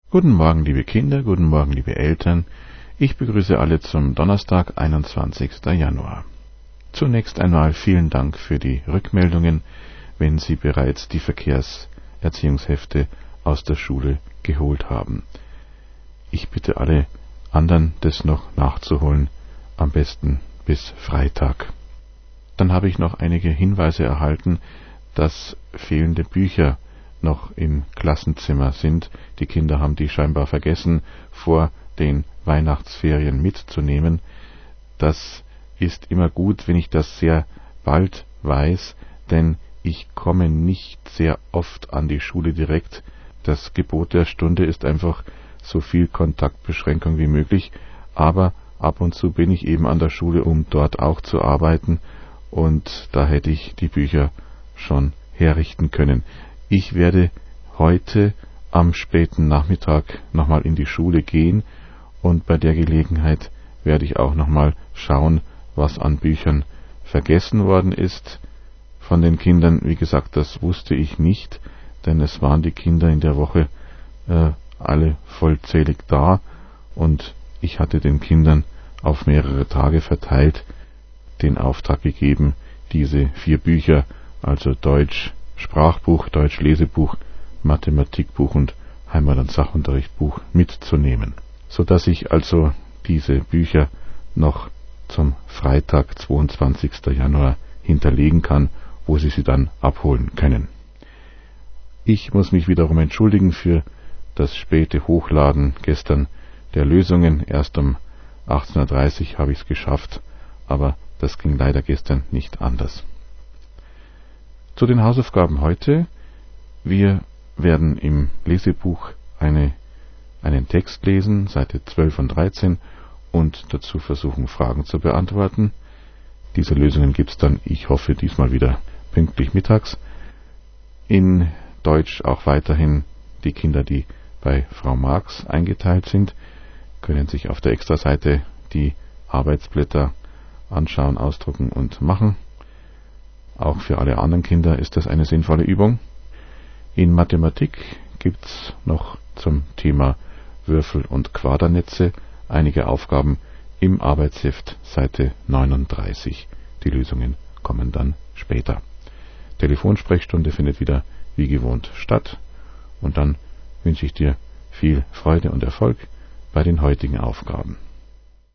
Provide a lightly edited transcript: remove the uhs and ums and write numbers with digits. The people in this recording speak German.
Guten Morgen, liebe Kinder, guten Morgen, liebe Eltern. Ich begrüße alle zum Donnerstag, 21. Januar. Zunächst einmal vielen Dank für die Rückmeldungen, wenn Sie bereits die Verkehrserziehungshefte aus der Schule geholt haben. Ich bitte alle anderen, das noch nachzuholen, am besten bis Freitag. Dann habe ich noch einige Hinweise erhalten, dass fehlende Bücher noch im Klassenzimmer sind. Die Kinder haben die scheinbar vergessen, vor den Weihnachtsferien mitzunehmen. Das ist immer gut, wenn ich das sehr bald weiß, denn ich komme nicht sehr oft an die Schule direkt. Das Gebot der Stunde ist einfach so viel Kontaktbeschränkung wie möglich, aber ab und zu bin ich eben an der Schule, um dort auch zu arbeiten, und da hätte ich die Bücher schon herrichten können. Ich werde heute am späten Nachmittag nochmal in die Schule gehen und bei der Gelegenheit werde ich auch nochmal schauen, was an Büchern vergessen worden ist von den Kindern. Wie gesagt, das wusste ich nicht, denn es waren die Kinder in der Woche alle vollzählig da und ich hatte den Kindern auf mehrere Tage verteilt den Auftrag gegeben, diese 4 Bücher, also Deutsch Sprachbuch, Deutsch Lesebuch, Mathematikbuch und Heimat- und Sachunterrichtbuch mitzunehmen, sodass ich also diese Bücher noch zum Freitag, 22. Januar hinterlegen kann, wo Sie sie dann abholen können. Ich muss mich wiederum entschuldigen für das späte Hochladen gestern der Lösungen. Erst um 18:30 Uhr habe ich es geschafft, aber das ging leider gestern nicht anders. Zu den Hausaufgaben heute. Wir werden im Lesebuch einen Text lesen, Seite 12 und 13, und dazu versuchen, Fragen zu beantworten. Diese Lösungen gibt es dann, ich hoffe, diesmal wieder pünktlich mittags. In Deutsch auch weiterhin die Kinder, die bei Frau Marx eingeteilt sind, können sich auf der Extraseite die Arbeitsblätter anschauen, ausdrucken und machen. Auch für alle anderen Kinder ist das eine sinnvolle Übung. In Mathematik gibt's noch zum Thema Würfel und Quadernetze einige Aufgaben im Arbeitsheft, Seite 39. Die Lösungen kommen dann später. Telefonsprechstunde findet wieder wie gewohnt statt, und dann wünsche ich dir viel Freude und Erfolg bei den heutigen Aufgaben.